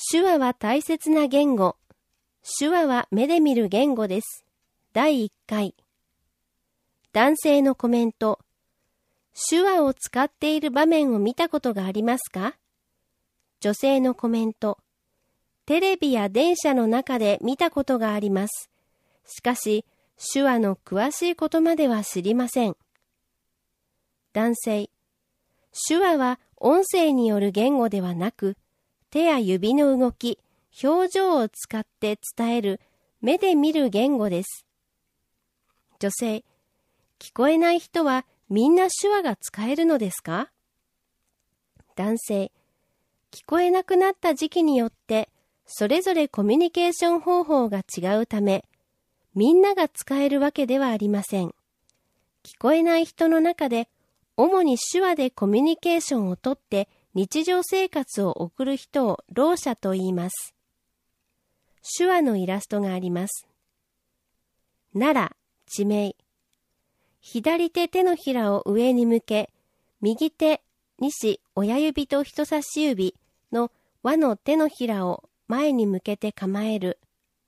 手話は大切な言語。手話は目で見る言語です。第1回。男性のコメント。手話を使っている場面を見たことがありますか？女性のコメント。テレビや電車の中で見たことがあります。しかし、手話の詳しいことまでは知りません。男性。手話は音声による言語ではなく、手や指の動き、表情を使って伝える目で見る言語です。女性。聞こえない人はみんな手話が使えるのですか？男性。聞こえなくなった時期によってそれぞれコミュニケーション方法が違うため、みんなが使えるわけではありません。聞こえない人の中で主に手話でコミュニケーションをとって日常生活を送る人をろう者と言います。手話のイラストがあります。奈良、地名。左手手のひらを上に向け、右手、西、親指と人差し指の和の手のひらを前に向けて構える。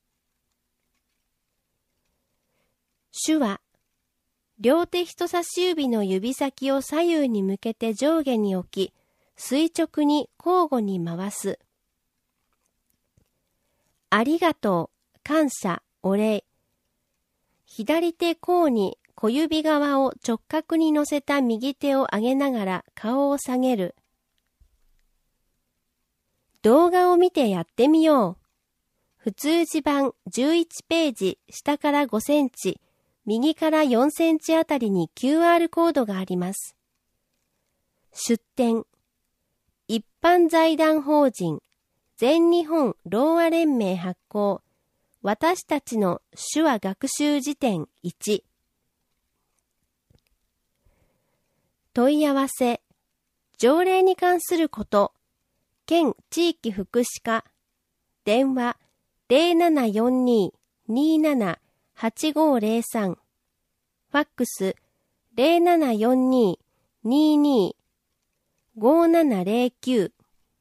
手話。両手人差し指の指先を左右に向けて上下に置き、垂直に交互に回す。ありがとう、感謝、お礼。左手甲に小指側を直角に乗せた右手を上げながら顔を下げる。動画を見てやってみよう。普通字版11ページ下から5センチ、右から4センチあたりに QR コードがあります。出典。一般財団法人全日本ろうあ連盟発行私たちの手話学習辞典1。問い合わせ。条例に関すること。県地域福祉課。電話 0742-278503。ファックス 0742-22-5709。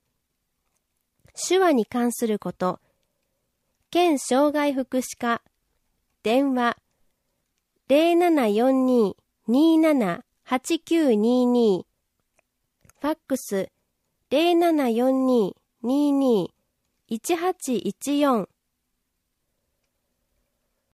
手話に関すること。県障害福祉課。電話 0742-278922。ファックス 0742-22-1814。